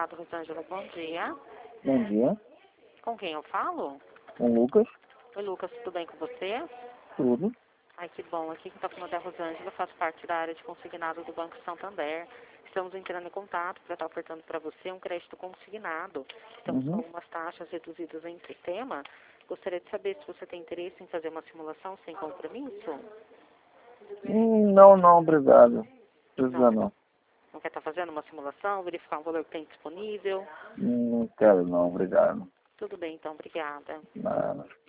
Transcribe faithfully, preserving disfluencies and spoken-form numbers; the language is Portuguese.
Consignado, Rosângela, bom dia. Bom dia. Com quem eu falo? Com o Lucas. Oi, Lucas, tudo bem com você? Tudo. Ai, que bom. Aqui quem está falando é a Rosângela, faço parte da área de consignado do Banco Santander. Estamos entrando em contato para estar ofertando para você um crédito consignado. Estamos com Uhum. algumas taxas reduzidas em sistema. Gostaria de saber se você tem interesse em fazer uma simulação sem compromisso. Hum, não, não, obrigado. Precisa Não, não. não quer estar fazendo uma simulação, verificar um valor que tem disponível? Hum, Não quero não, obrigado. Tudo bem, então. Obrigada. Nada.